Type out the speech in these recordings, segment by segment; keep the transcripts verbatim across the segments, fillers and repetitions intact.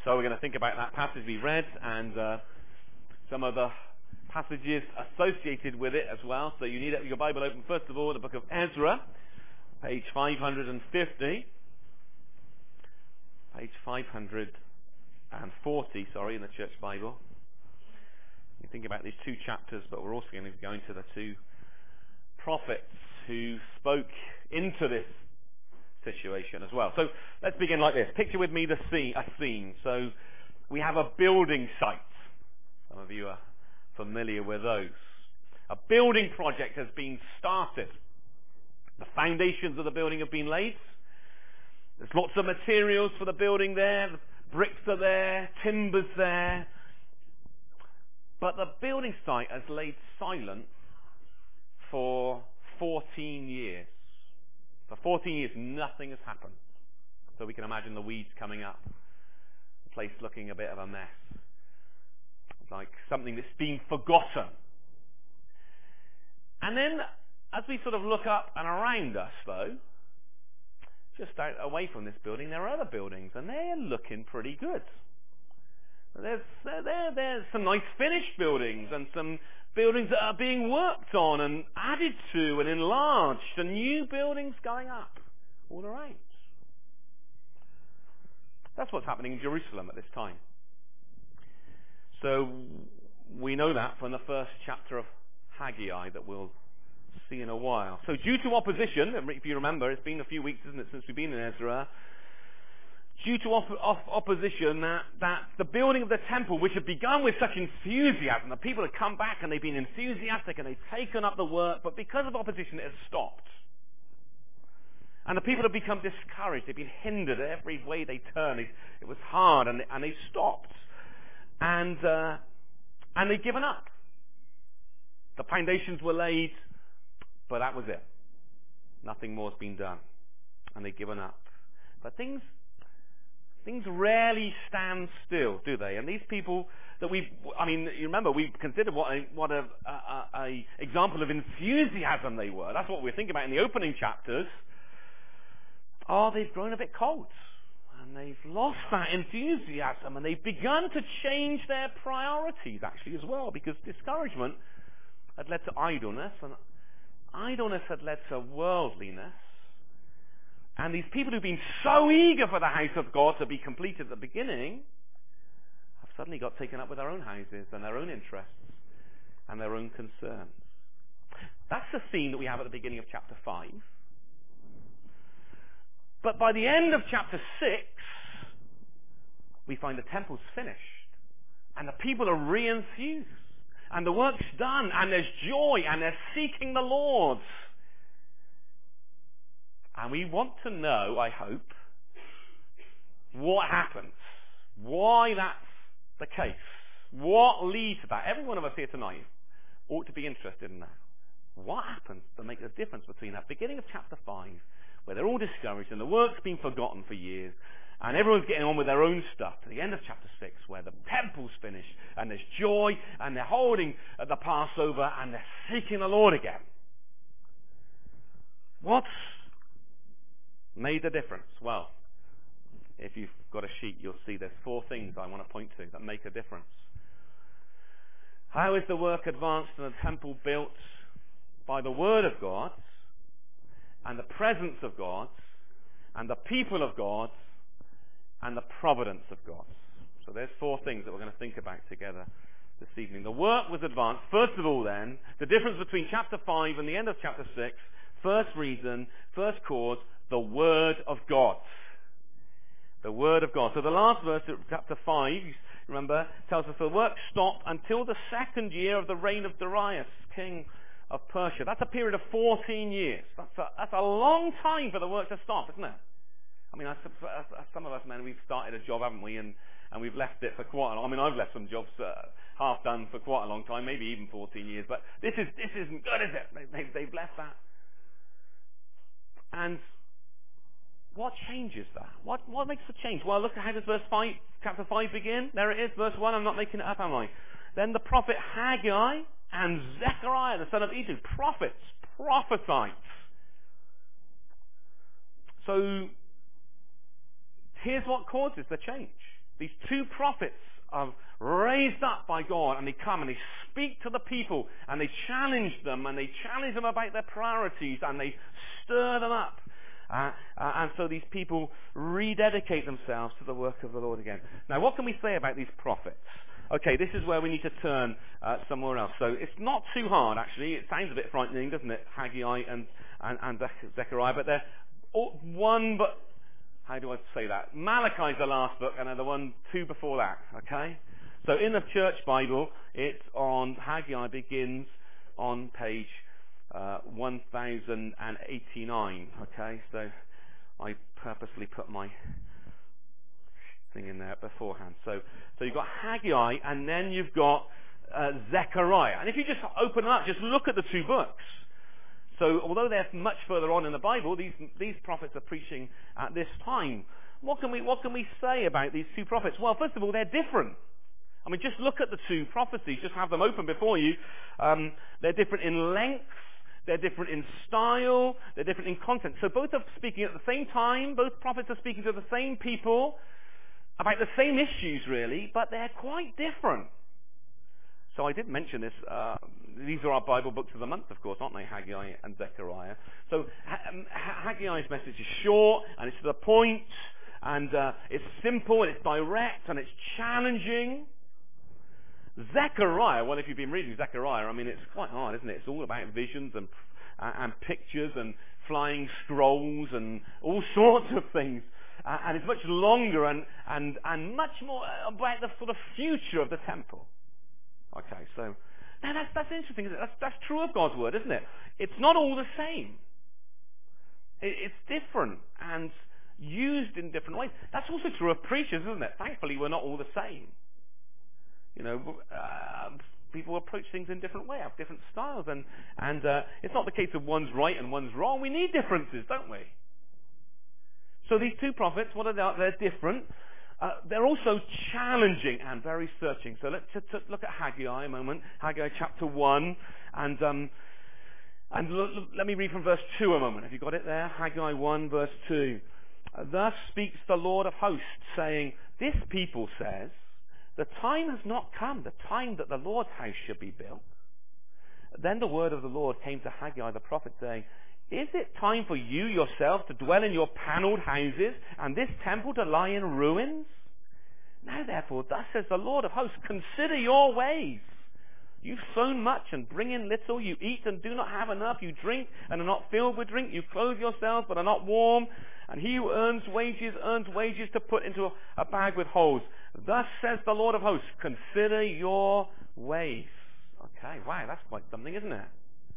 So we're going to think about that passage we read and uh, some of the passages associated with it as well. So you need your Bible open, first of all, the book of Ezra, page five hundred fifty. Page five hundred forty, sorry, in the Church Bible. You think about these two chapters, but we're also going to go into the two prophets who spoke into this situation as well. So let's begin like this. Picture with me the scene, a scene. So we have a building site. Some of you are familiar with those. A building project has been started. The foundations of the building have been laid. There's lots of materials for the building there. The bricks are there, timber's there. But the building site has laid silent for fourteen years. For fourteen years, nothing has happened. So we can imagine the weeds coming up. The place looking a bit of a mess. Like something that's been forgotten. And then, as we sort of look up and around us, though, just out away from this building, there are other buildings, and they're looking pretty good. There's, there, there, there's some nice finished buildings, and some buildings that are being worked on and added to and enlarged, and new buildings going up all around. That's what's happening in Jerusalem at this time. So we know that from the first chapter of Haggai that we'll see in a while. So due to opposition, if you remember, it's been a few weeks, isn't it, since we've been in Ezra, due to op- op- opposition, that, that the building of the temple, which had begun with such enthusiasm, the people had come back and they've been enthusiastic and they've taken up the work, but because of opposition it has stopped. And the people have become discouraged. They've been hindered every way they turn. It, it was hard, and, and they stopped. And, uh, and they've given up. The foundations were laid, but that was it. Nothing more has been done. And they've given up. But things things rarely stand still, do they? And these people that we, I mean, you remember, we considered what a, what a, a, a example of enthusiasm they were. That's what we're thinking about in the opening chapters. Oh, they've grown a bit cold. And they've lost that enthusiasm. And they've begun to change their priorities, actually, as well. Because discouragement had led to idleness, and idleness had led to worldliness. And these people who've been so eager for the house of God to be completed at the beginning have suddenly got taken up with their own houses and their own interests and their own concerns. That's the scene that we have at the beginning of chapter five. But by the end of chapter six, we find the temple's finished and the people are re-enthused. And the work's done, and there's joy, and they're seeking the Lord. And we want to know, I hope, what happens. Why that's the case. What leads to that. Every one of us here tonight ought to be interested in that. What happens to make the difference between that beginning of chapter five, where they're all discouraged, and the work's been forgotten for years, and everyone's getting on with their own stuff, to the end of chapter six, where the temple's finished, and there's joy, and they're holding the Passover, and they're seeking the Lord again. What's made the difference? Well, if you've got a sheet, you'll see there's four things I want to point to that make a difference. How is the work advanced and the temple built? By the Word of God, and the presence of God, and the people of God, and the providence of God. So there's four things that we're going to think about together this evening. The work was advanced. First of all then, the difference between chapter five and the end of chapter six, first reason, first cause, the Word of God. The Word of God. So the last verse of chapter five, remember, tells us the work stopped until the second year of the reign of Darius, king of Persia. That's a period of fourteen years. That's a, that's a long time for the work to stop, isn't it? I mean, as, as, as some of us men, we've started a job, haven't we, and, and we've left it for quite a long. I mean, I've left some jobs uh, half done for quite a long time, maybe even fourteen years. But this is this isn't good, is it? They, they've, they've left that. And what changes that? What what makes the change? Well, look at how does verse five, chapter five begin. There it is, verse one. I'm not making it up, am I? Then the prophet Haggai and Zechariah, the son of Iddo, prophets, prophesied. So here's what causes the change. These two prophets are raised up by God, and they come and they speak to the people, and they challenge them, and they challenge them about their priorities, and they stir them up. Uh, uh, and so these people rededicate themselves to the work of the Lord again. Now, what can we say about these prophets? Okay, this is where we need to turn uh, somewhere else. So it's not too hard, actually. It sounds a bit frightening, doesn't it? Haggai and, and, and Zechariah, but they're all one, but how do I say that? Malachi's the last book, and the one two before that, okay? So in the church Bible, it's on, Haggai begins on page uh, one thousand eighty-nine, okay? So I purposely put my thing in there beforehand. So, so you've got Haggai, and then you've got uh, Zechariah. And if you just open up, just look at the two books. So although they're much further on in the Bible, these these prophets are preaching at this time. What can we what can we say about these two prophets? Well, first of all, they're different. I mean, just look at the two prophecies. Just have them open before you. Um, they're different in length. They're different in style. They're different in content. So both are speaking at the same time. Both prophets are speaking to the same people about the same issues, really, but they're quite different. So I did mention this. Uh, these are our Bible books of the month, of course, aren't they? Haggai and Zechariah. So um, Haggai's message is short, and it's to the point, and uh, it's simple, and it's direct, and it's challenging. Zechariah, well, if you've been reading Zechariah, I mean, it's quite hard, isn't it? It's all about visions and, uh, and pictures and flying scrolls and all sorts of things. Uh, and it's much longer and, and, and much more about the sort of future of the temple. Okay, so now that's, that's interesting, isn't it? That's, that's true of God's word, isn't it? It's not all the same. It, it's different and used in different ways. That's also true of preachers, isn't it? Thankfully, we're not all the same. You know, uh, people approach things in different ways, have different styles, and, and uh, it's not the case of one's right and one's wrong. We need differences, don't we? So these two prophets, what are they? They're different. Uh, they're also challenging and very searching. So let's just look at Haggai a moment. Haggai chapter one. And, um, and look, look, let me read from verse two a moment. Have you got it there? Haggai one, verse two. Thus speaks the Lord of hosts, saying, this people says, the time has not come, the time that the Lord's house should be built. Then the word of the Lord came to Haggai the prophet, saying, is it time for you yourselves to dwell in your panelled houses, and this temple to lie in ruins? Now therefore, thus says the Lord of hosts, consider your ways. You've sown much and bring in little. You eat and do not have enough. You drink and are not filled with drink. You clothe yourselves but are not warm. And he who earns wages, earns wages to put into a, a bag with holes. Thus says the Lord of hosts, consider your ways. Okay, wow, that's quite something, isn't it?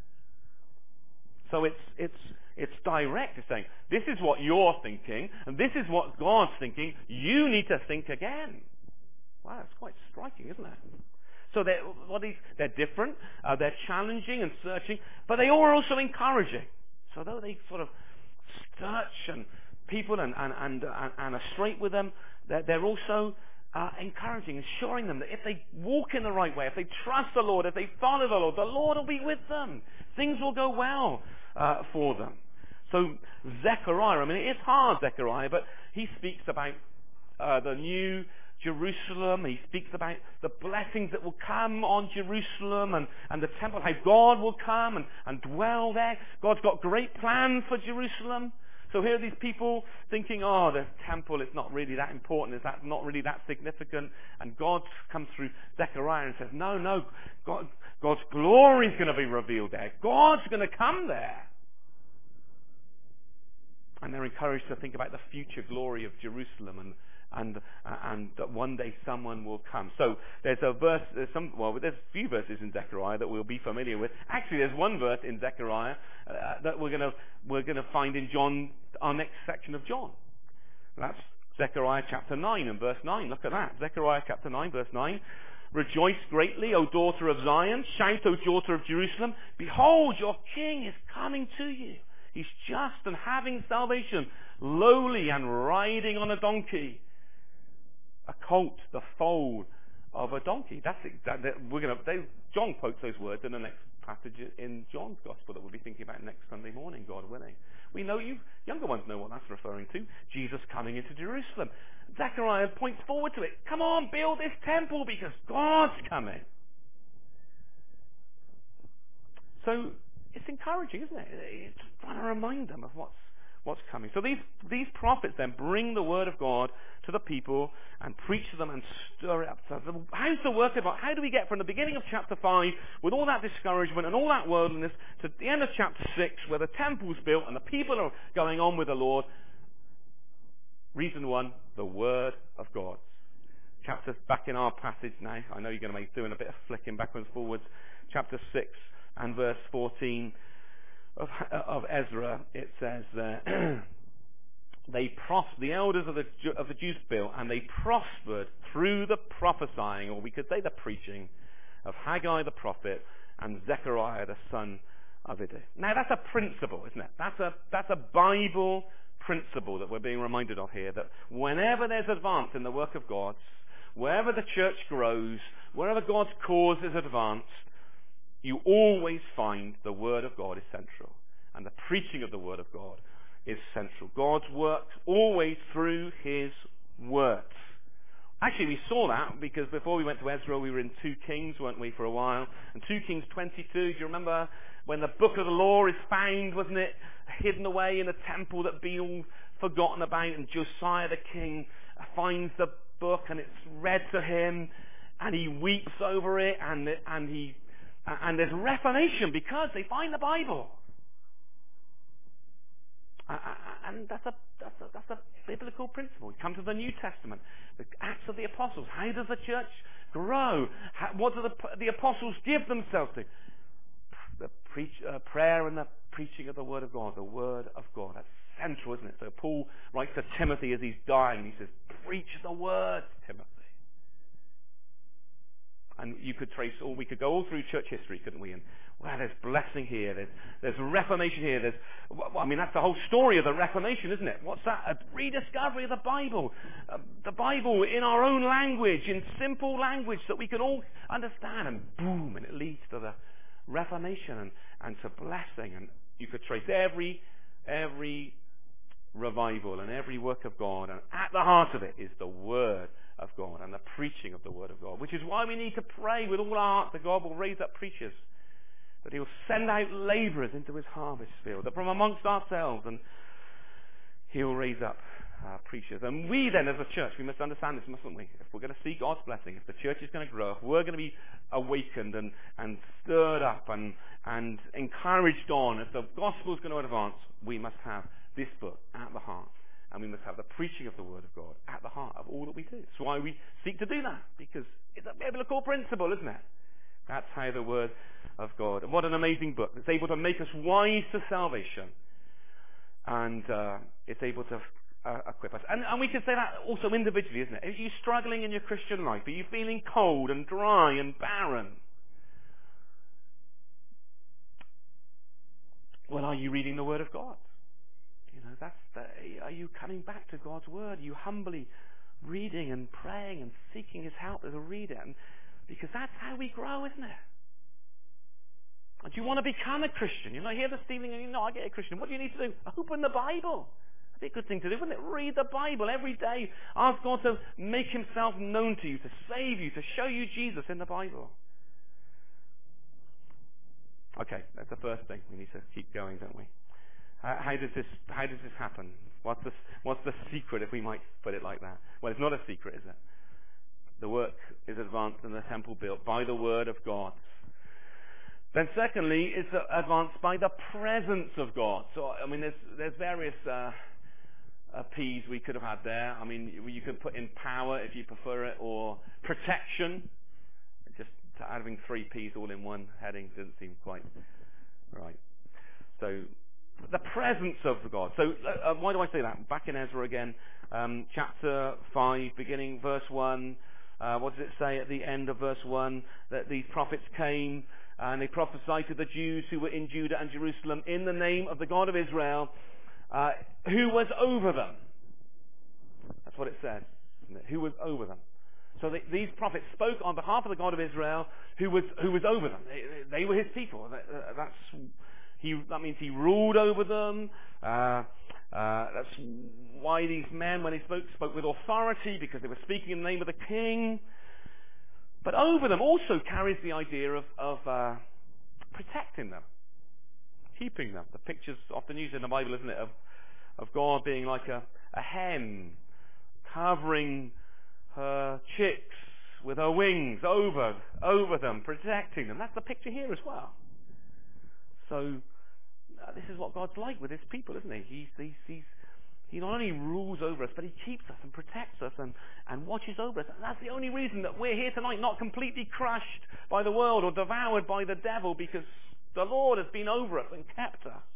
So it's it's it's direct. It's saying, this is what you're thinking, and this is what God's thinking. You need to think again. Wow, it's quite striking, isn't it? So they're, what these, they're different, uh, they're challenging and searching, but they are also encouraging. So though they sort of search and people and, and, and, and, and are straight with them, they're, they're also uh, encouraging, assuring them that if they walk in the right way, if they trust the Lord, if they follow the Lord, the Lord will be with them. Things will go well uh, for them. So Zechariah, I mean, it is hard, Zechariah, but he speaks about uh, the new Jerusalem. He speaks about the blessings that will come on Jerusalem and, and the temple, how God will come and, and dwell there. God's got great plans for Jerusalem. So here are these people thinking, oh, the temple is not really that important. Is that not really that significant? And God comes through Zechariah and says, no, no, God, God's glory is going to be revealed there. God's going to come there. And they're encouraged to think about the future glory of Jerusalem and and uh, and that one day someone will come. So there's a verse, there's some, well, there's a few verses in Zechariah that we'll be familiar with. Actually, there's one verse in Zechariah uh, that we're gonna we're gonna find in John, our next section of John. That's Zechariah chapter nine and verse nine. Look at that, Zechariah chapter nine, verse nine. Rejoice greatly, O daughter of Zion. Shout, O daughter of Jerusalem. Behold, your king is coming to you. He's just and having salvation, lowly and riding on a donkey, a colt, the foal of a donkey. That's it. That, that we're going to. John quotes those words in the next passage in John's Gospel that we'll be thinking about next Sunday morning, God willing. We know you, younger ones know what that's referring to. Jesus coming into Jerusalem. Zechariah points forward to it. Come on, build this temple because God's coming. So it's encouraging, isn't it? It's trying to remind them of what's what's coming. So these these prophets then bring the word of God to the people and preach to them and stir it up. So the, how's the work of God? How do we get from the beginning of chapter five with all that discouragement and all that worldliness to the end of chapter six where the temple's built and the people are going on with the Lord? Reason one, the word of God. Chapter back in our passage now. I know you're going to be doing a bit of flicking backwards and forwards. Chapter six and verse fourteen. Of, of Ezra, it says that they pros- the elders of the of the Jews built, and they prospered through the prophesying, or we could say the preaching, of Haggai the prophet and Zechariah the son of Iddo. Now that's a principle, isn't it? That's a that's a Bible principle that we're being reminded of here. That whenever there's advance in the work of God, wherever the church grows, wherever God's cause is advanced, you always find the Word of God is central. And the preaching of the Word of God is central. God's works always through His words. Actually, we saw that because before we went to Ezra, we were in two Kings, weren't we, for a while? And two Kings twenty-two, do you remember when the book of the law is found, wasn't it? Hidden away in a temple that had been all forgotten about, and Josiah the king finds the book and it's read to him and he weeps over it and, and he And there's reformation because they find the Bible. And that's a, that's a, that's a biblical principle. We come to the New Testament, the Acts of the Apostles. How does the church grow? How, what do the, the apostles give themselves to? The preach, uh, prayer and the preaching of the Word of God. The Word of God. That's central, isn't it? So Paul writes to Timothy as he's dying. He says, preach the Word, Timothy. And you could trace, or we could go all through church history, couldn't we? And wow, there's blessing here, there's, there's reformation here. There's, well, I mean, that's the whole story of the Reformation, isn't it? What's that? A rediscovery of the Bible, uh, the Bible in our own language, in simple language that we can all understand. And boom, and it leads to the Reformation and, and to blessing. And you could trace every every revival and every work of God, and at the heart of it is the Word of God and the preaching of the Word of God, which is why we need to pray with all our heart that God will raise up preachers, that He will send out labourers into His harvest field, that from amongst ourselves, and He will raise up uh, preachers. And we then, as a church, we must understand this, mustn't we? If we're going to see God's blessing, if the church is going to grow, if we're going to be awakened and, and stirred up and, and encouraged on, if the gospel is going to advance, we must have this book at the heart. And we must have the preaching of the Word of God at the heart of all that we do. That's why we seek to do that, because it's a biblical principle, isn't it? That's how the Word of God. And what an amazing book. It's able to make us wise to salvation. And uh, it's able to uh, equip us. And, and we can say that also individually, isn't it? Are you struggling in your Christian life? Are you feeling cold and dry and barren? Well, are you reading the Word of God? You know, that's the, are you coming back to God's Word? Are you humbly reading and praying and seeking His help as a reader? And, because that's how we grow, isn't it? And do you want to become a Christian? You're not here this evening and you know, I get a Christian. What do you need to do? Open the Bible. That'd be a good thing to do, wouldn't it? Read the Bible every day. Ask God to make Himself known to you, to save you, to show you Jesus in the Bible. Okay, that's the first thing. We need to keep going, don't we? Uh, how does this how does this happen? What's the, what's the secret, if we might put it like that? Well, it's not a secret, is it? The work is advanced and the temple built by the Word of God. Then secondly, it's advanced by the presence of God. So, I mean, there's, there's various uh, uh, P's we could have had there. I mean, you, you could put in power if you prefer it, or protection. Just having three P's all in one heading doesn't seem quite right. So, the presence of God. So uh, why do I say that? Back in Ezra again, um, chapter five, beginning verse one. Uh, what does it say at the end of verse one? That these prophets came and they prophesied to the Jews who were in Judah and Jerusalem in the name of the God of Israel, uh, who was over them. That's what it says, isn't it? Who was over them. So they, these prophets spoke on behalf of the God of Israel, who was who was over them. They, they were his people. That, uh, that's he. That means he ruled over them. Uh, uh, that's why these men, when they spoke, spoke with authority, because they were speaking in the name of the king. But over them also carries the idea of, of uh, protecting them, keeping them. The picture's often used in the Bible, isn't it, of, of God being like a, a hen covering her chicks with her wings over over them, protecting them. That's the picture here as well. So uh, this is what God's like with his people, isn't he? He's, he's, he's, he not only rules over us, but he keeps us and protects us and, and watches over us. And that's the only reason that we're here tonight, not completely crushed by the world or devoured by the devil, because the Lord has been over us and kept us.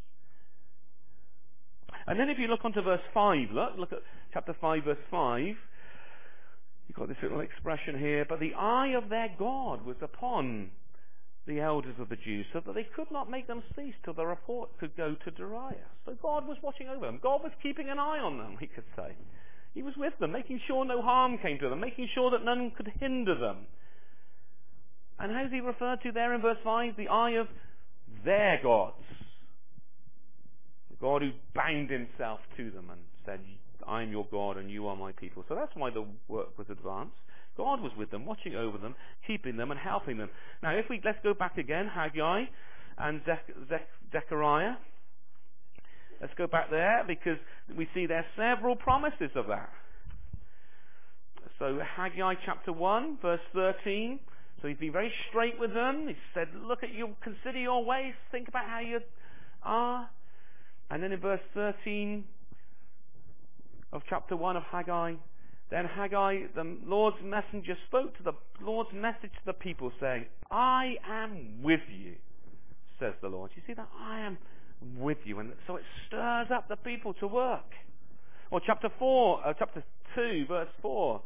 And then if you look onto verse five, look, look at chapter five, verse five. You've got this little expression here. But the eye of their God was upon the elders of the Jews, so that they could not make them cease till the report could go to Darius. So God was watching over them. God was keeping an eye on them, we could say. He was with them, making sure no harm came to them, making sure that none could hinder them. And how's he referred to there in verse five? The eye of their gods. The God who bound himself to them and said, I am your God and you are my people. So that's why the work was advanced. God was with them, watching over them, keeping them and helping them. Now, if we let's go back again, Haggai and Zech, Zech, Zechariah. Let's go back there, because we see there several promises of that. So Haggai chapter one, verse thirteen. So he's been very straight with them. He said, look at you, consider your ways, think about how you are. And then in verse thirteen of chapter one of Haggai, then Haggai, the Lord's messenger, spoke to the Lord's message to the people, saying, I am with you, says the Lord. You see that? I am with you. And so it stirs up the people to work. Or chapter four, uh, chapter two, verse four.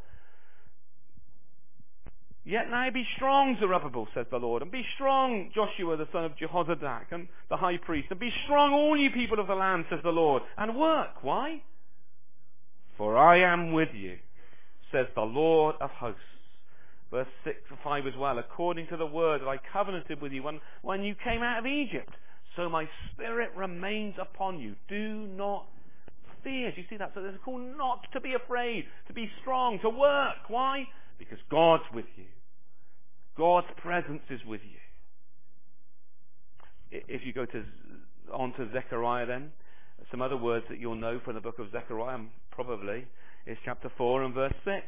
Yet now be strong, Zerubbabel, says the Lord, and be strong, Joshua, the son of Jehozadak, and the high priest, and be strong, all you people of the land, says the Lord, and work. Why? For I am with you, says the Lord of hosts. Verse six and five as well. According to the word that I covenanted with you when, when you came out of Egypt, so my spirit remains upon you. Do not fear. Do you see that? So there's a call not to be afraid, to be strong, to work. Why? Because God's with you. God's presence is with you. If you go to on to Zechariah then, some other words that you'll know from the book of Zechariah probably is chapter four and verse six.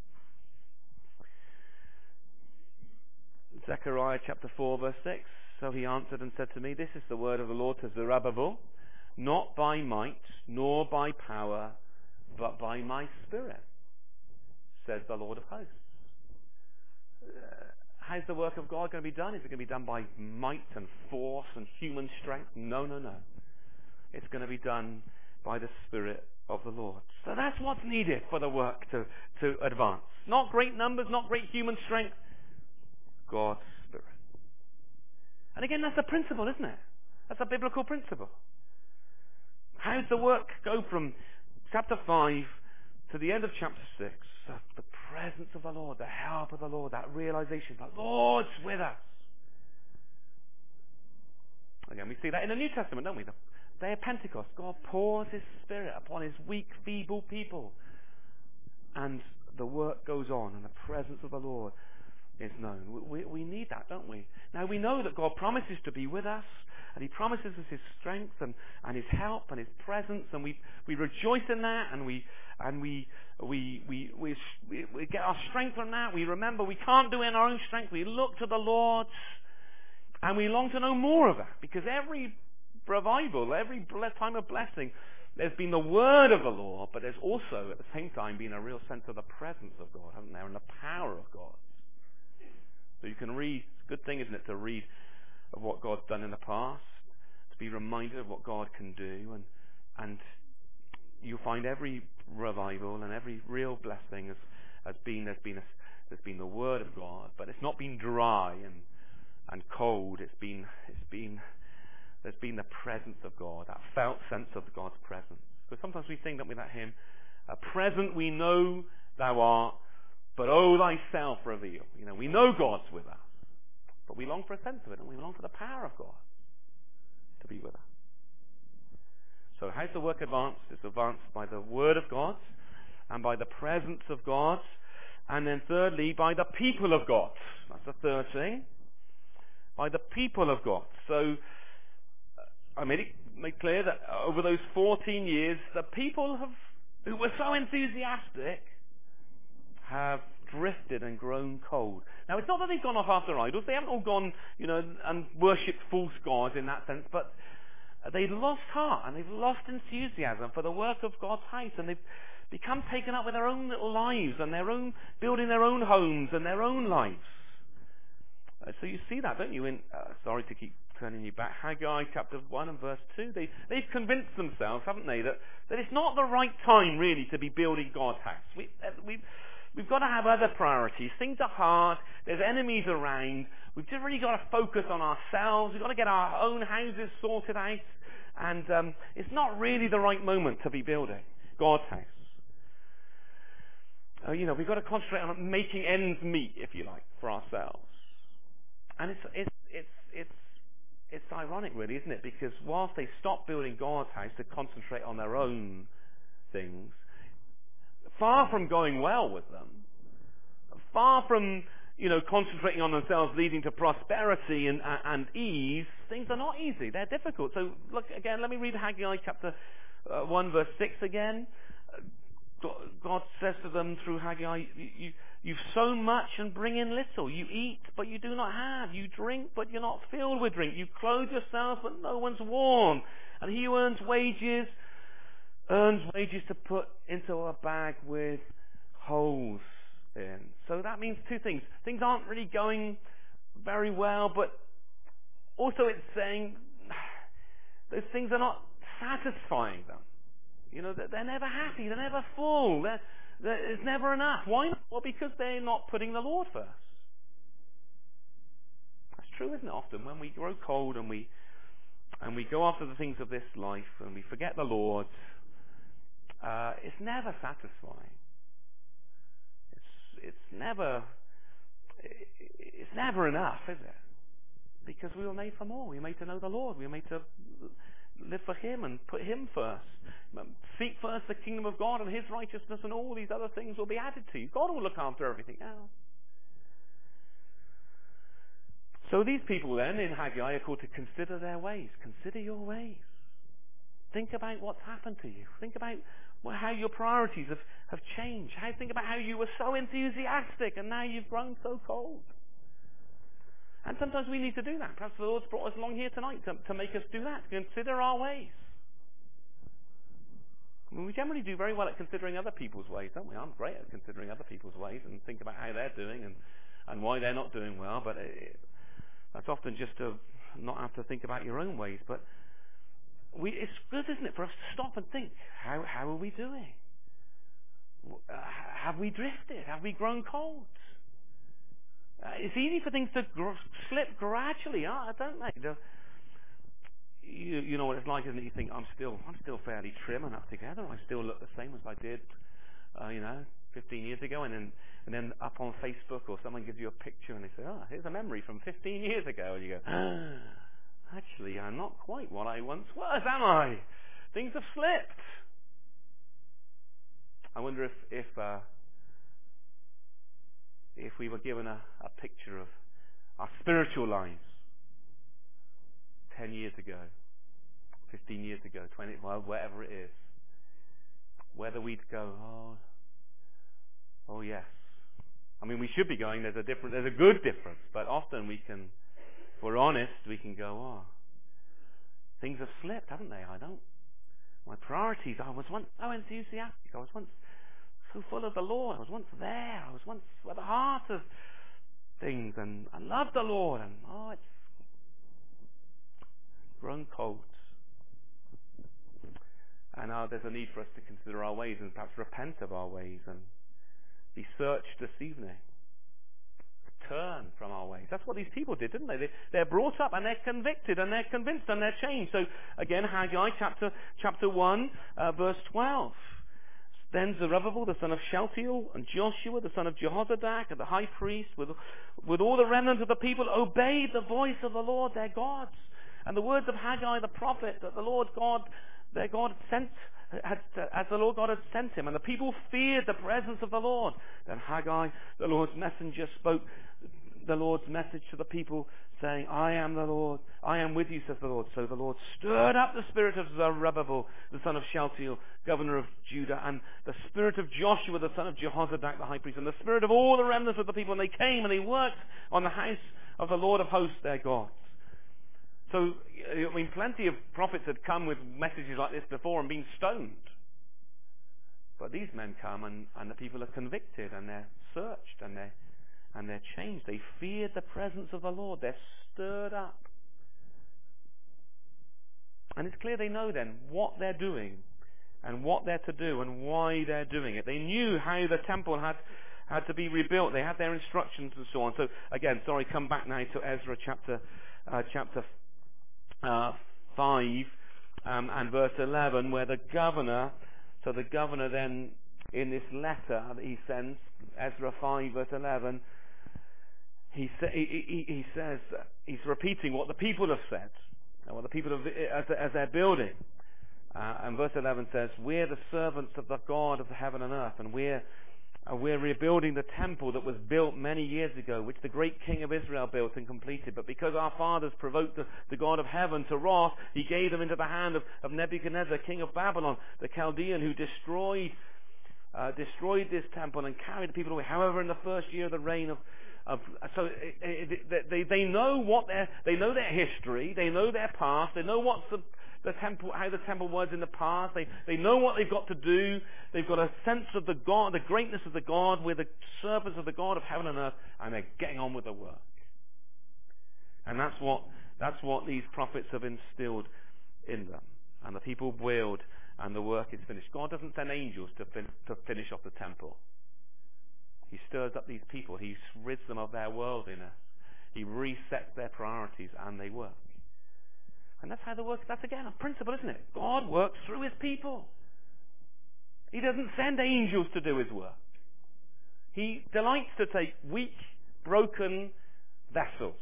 Zechariah chapter four verse six. So he answered and said to me, this is the word of the Lord to Zerubbabel, not by might nor by power, but by my spirit, says the Lord of hosts. Uh, how's the work of God going to be done? Is it going to be done by might and force and human strength? No, no, no. It's going to be done by the Spirit of the Lord. So that's what's needed for the work to, to advance. Not great numbers, not great human strength. God's Spirit. And again, that's a principle, isn't it? That's a biblical principle. How does the work go from chapter five to the end of chapter six? The presence of the Lord, the help of the Lord, that realization, the Lord's with us. Again, we see that in the New Testament, don't we? The day of Pentecost, God pours his Spirit upon his weak, feeble people. And the work goes on, and the presence of the Lord is known. We, we need that, don't we? Now, we know that God promises to be with us, and he promises us his strength and, and his help and his presence, and we, we rejoice in that, and we and we we, we we we we get our strength from that. We remember we can't do it in our own strength. We look to the Lord, and we long to know more of that, because every revival, every time of blessing, there's been the word of the Lord, but there's also at the same time been a real sense of the presence of God, hasn't there, and the power of God. So you can read, it's a good thing, isn't it, to read of what God's done in the past, to be reminded of what God can do, and and you'll find every revival and every real blessing has, has been there's been a, there's been the word of God, but it's not been dry and and cold. It's been it's been there's been the presence of God, that felt sense of God's presence. Because sometimes we sing, don't we, that hymn, "A present we know thou art, But oh, thyself reveal. You know, we know God's with us, but we long for a sense of it, and we long for the power of God to be with us. So how's the work advanced? It's advanced by the Word of God and by the presence of God, and then thirdly, by the people of God. That's the third thing. By the people of God. So I made it made clear that over those fourteen years, the people have, who were so enthusiastic have drifted and grown cold. Now, it's not that they've gone off after idols. They haven't all gone, you know, and worshipped false gods in that sense, but they've lost heart and they've lost enthusiasm for the work of God's house, and they've become taken up with their own little lives and their own, building their own homes and their own lives. Uh, so you see that, don't you? In uh, sorry to keep turning you back, Haggai chapter one and verse two. They, they've convinced themselves, haven't they, that, that it's not the right time really to be building God's house. We, uh, we've, we've got to have other priorities. Things are hard. There's enemies around. We've just really got to focus on ourselves. We've got to get our own houses sorted out. And um, it's not really the right moment to be building God's house. Uh, you know, we've got to concentrate on making ends meet, if you like, for ourselves. And it's it's it's it's it's ironic, really, isn't it? Because whilst they stop building God's house to concentrate on their own things, far from going well with them, far from, you know, concentrating on themselves leading to prosperity and and ease, things are not easy. They're difficult. So look again. Let me read Haggai chapter uh, one, verse six again. God says to them through Haggai, you, you, you've sown much and bring in little. You eat, but you do not have. You drink, but you're not filled with drink. You clothe yourself, but no one's warm. And he who earns wages, earns wages to put into a bag with holes in. So that means two things. Things aren't really going very well, but also it's saying those things are not satisfying them. You know, they're never happy. They're never full. They're, they're, it's never enough. Why not? Well, because they're not putting the Lord first. That's true, isn't it? Often when we grow cold and we and we go after the things of this life and we forget the Lord, uh, it's never satisfying. It's it's never it's never enough, is it? Because we were made for more. We were made to know the Lord. We were made to live for Him and put Him first. Seek first the kingdom of God and His righteousness, and all these other things will be added to you. God will look after everything else. So these people then in Haggai are called to consider their ways. Consider your ways. Think about what's happened to you. Think about how your priorities have, have changed. How, think about how you were so enthusiastic and now you've grown so cold. And sometimes we need to do that. Perhaps the Lord's brought us along here tonight to, to make us do that, to consider our ways. I mean, we generally do very well at considering other people's ways, don't we? I'm great at considering other people's ways and think about how they're doing and, and why they're not doing well, but it, that's often just to not have to think about your own ways. But we, it's good, isn't it, for us to stop and think, how, how are we doing? Uh, have we drifted? Have we grown cold? Uh, it's easy for things to gr- slip gradually, uh, don't they? The, you, you know what it's like, isn't it? You think, I'm still I'm still fairly trim and up together. I still look the same as I did, uh, you know, fifteen years ago. And then and then up on Facebook or someone gives you a picture and they say, oh, here's a memory from fifteen years ago. And you go, ah, actually, I'm not quite what I once was, am I? Things have slipped. I wonder if if uh, if we were given a, a picture of our spiritual lives ten years ago, fifteen years ago, twenty, well, whatever it is, whether we'd go, oh, oh yes. I mean, we should be going, there's a different, there's a good difference, but often we can, if we're honest, we can go, oh, things have slipped, haven't they? I don't, my priorities, I was once so enthusiastic, I was once so full of the Lord, I was once there, I was once at the heart of things, and I loved the Lord, and oh, it's grown cold. And uh, there's a need for us to consider our ways and perhaps repent of our ways and be searched this evening. Turn from our ways. That's what these people did, didn't they? they? They're brought up and they're convicted and they're convinced and they're changed. So again, Haggai chapter chapter one, uh, verse twelve. Then Zerubbabel, the son of Shealtiel, and Joshua, the son of Jehozadak, and the high priest, with, with all the remnant of the people, obeyed the voice of the Lord their God, and the words of Haggai the prophet, that the Lord God, their God, sent, had, as the Lord God had sent him. And the people feared the presence of the Lord. Then Haggai, the Lord's messenger, spoke the Lord's message to the people, saying, I am the Lord, I am with you, says the Lord. So the Lord stirred up the spirit of Zerubbabel, the son of Shealtiel, governor of Judah, and the spirit of Joshua, the son of Jehozadak, the high priest, and the spirit of all the remnants of the people. And they came and they worked on the house of the Lord of hosts, their God. So, I mean, plenty of prophets had come with messages like this before and been stoned. But these men come and, and the people are convicted, and they're searched, and they're And they're changed. They feared the presence of the Lord. They're stirred up. And it's clear they know then what they're doing and what they're to do and why they're doing it. They knew how the temple had, had to be rebuilt. They had their instructions and so on. So again, sorry, come back now to Ezra chapter uh, chapter uh, five um, and verse eleven, where the governor, so the governor then in this letter that he sends, Ezra five verse eleven, He, sa- he, he, he says, he's repeating what the people have said, and what the people have, as, as they're building. Uh, and verse eleven says, we're the servants of the God of the heaven and earth, and we're, uh, we're rebuilding the temple that was built many years ago, which the great king of Israel built and completed. But because our fathers provoked the, the God of heaven to wrath, he gave them into the hand of, of Nebuchadnezzar, king of Babylon, the Chaldean, who destroyed uh, destroyed this temple and carried the people away. However, in the first year of the reign of Of, so it, it, they they know what their they know their history, they know their past, they know what's the, the temple, how the temple was in the past. They they know what they've got to do. They've got a sense of the God, the greatness of the God. We're the servants of the God of heaven and earth, and they're getting on with the work. And that's what that's what these prophets have instilled in them. And the people wailed, and the work is finished. God doesn't send angels to fin- to finish off the temple. He stirs up these people. He rids them of their worldliness. He resets their priorities, and they work. And that's how the work, that's again a principle, isn't it? God works through his people. He doesn't send angels to do his work. He delights to take weak, broken vessels.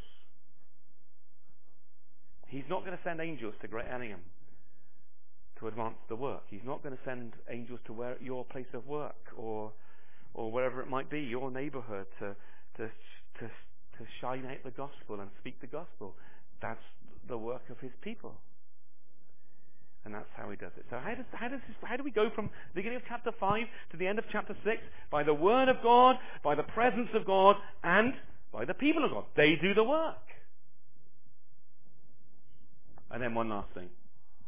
He's not going to send angels to Great Ellingham to advance the work. He's not going to send angels to where, your place of work, or or wherever it might be, your neighborhood, to, to to to shine out the gospel and speak the gospel. That's the work of his people, and that's how he does it. So how does how does this, how do we go from the beginning of chapter five to the end of chapter six? By the word of God, by the presence of God, and by the people of God. They do the work. And then one last thing.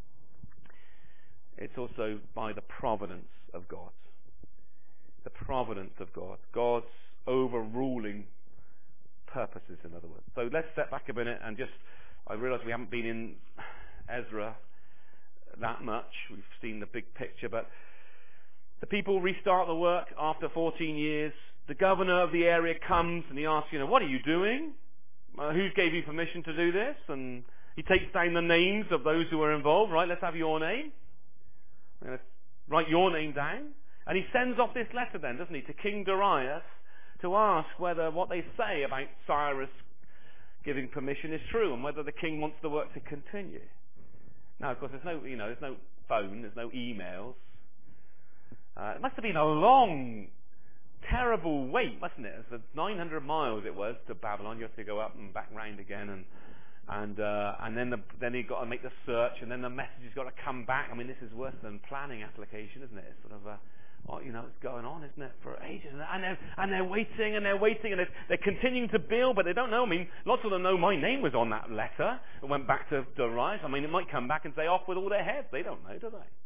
It's also by the providence of God. The providence of God. God's overruling purposes, in other words. So let's step back a minute and just, I realise we haven't been in Ezra that much. We've seen the big picture, but the people restart the work after fourteen years. The governor of the area comes and he asks, you know, what are you doing? Uh, who gave you permission to do this? And he takes down the names of those who are involved. Right, let's have your name. I'm going to write your name down. And he sends off this letter then, doesn't he, to King Darius to ask whether what they say about Cyrus giving permission is true, and whether the king wants the work to continue. Now, of course, there's no, you know, there's no phone, there's no emails. Uh, it must have been a long, terrible wait, mustn't it? It's nine hundred miles it was to Babylon. You have to go up and back round again, and and uh, and then the, then you've got to make the search, and then the message has got to come back. I mean, this is worse than planning application, isn't it? It's sort of a Well, you know, it's going on, isn't it, for ages. And they're, and they're waiting, and they're waiting, and they're, they're continuing to build, but they don't know. I mean, lots of them know my name was on that letter. It went back to Darius. I mean, it might come back and say off with all their heads. They don't know, do they?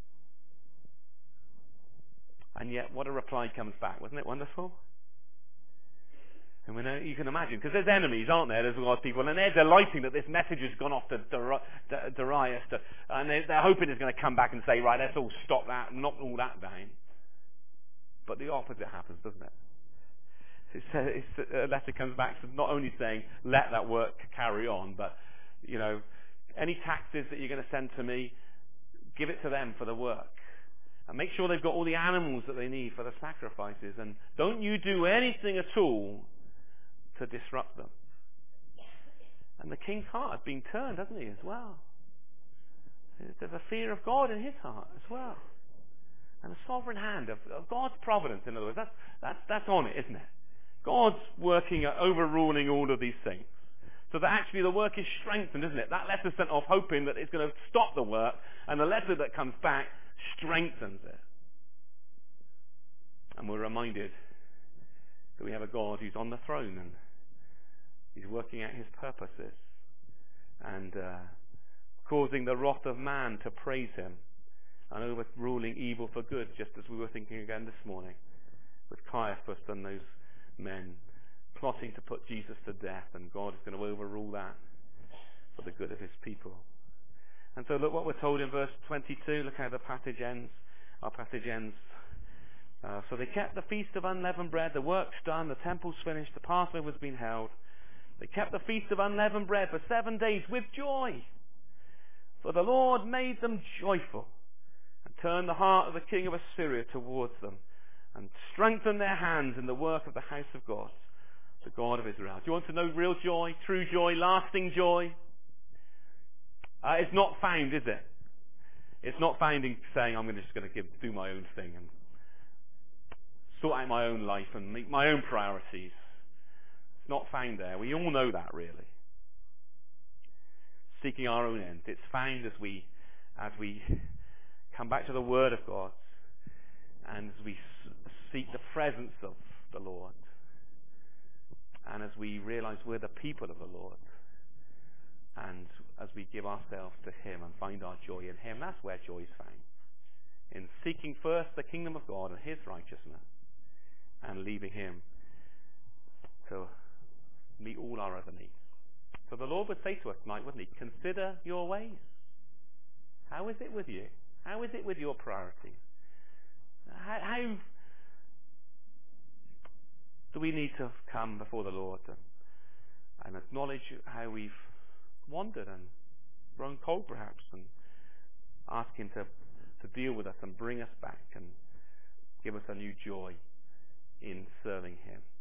And yet, what a reply comes back. Wasn't it wonderful? And we know, you can imagine, because there's enemies, aren't there? There's a lot of people, and they're delighting that this message has gone off to Darius, to, and they're, they're hoping it's going to come back and say, right, let's all stop that, knock all that down. But the opposite happens, doesn't it? It's, uh, it's, a letter comes back not only saying, let that work carry on, but, you know, any taxes that you're going to send to me, give it to them for the work. And make sure they've got all the animals that they need for the sacrifices. And don't you do anything at all to disrupt them. And the king's heart has been turned, hasn't he, as well? There's a fear of God in his heart as well. And the sovereign hand of, of God's providence, in other words. That's, that's, that's on it, isn't it? God's working at overruling all of these things. So that actually the work is strengthened, isn't it? That letter sent off hoping that it's going to stop the work, and the letter that comes back strengthens it. And we're reminded that we have a God who's on the throne, and he's working out his purposes, and uh, causing the wrath of man to praise him, and overruling evil for good, just as we were thinking again this morning, with Caiaphas and those men plotting to put Jesus to death, and God is going to overrule that for the good of his people. And so look what we're told in verse twenty-two. Look how the passage ends. Our passage ends. Uh, so they kept the feast of unleavened bread. The work's done. The temple's finished. The Passover has been held. They kept the feast of unleavened bread for seven days with joy. For the Lord made them joyful, and turned the heart of the king of Assyria towards them, and strengthened their hands in the work of the house of God, the God of Israel. Do you want to know real joy, true joy, lasting joy? Uh, it's not found, is it? It's not found in saying, I'm just going to give, do my own thing and sort out my own life and make my own priorities. It's not found there. We all know that, really. Seeking our own ends. It's found as we, as we come back to the Word of God, and as we seek the presence of the Lord, and as we realize we're the people of the Lord, and as we give ourselves to him and find our joy in him. That's where joy is found. In seeking first the kingdom of God and his righteousness, and leaving him to meet all our other needs. So the Lord would say to us tonight, wouldn't he? Consider your ways. How is it with you? How is it with your priorities? How, how do we need to come before the Lord and, and acknowledge how we've wandered and grown cold perhaps, and ask him to, to deal with us and bring us back and give us a new joy in serving him?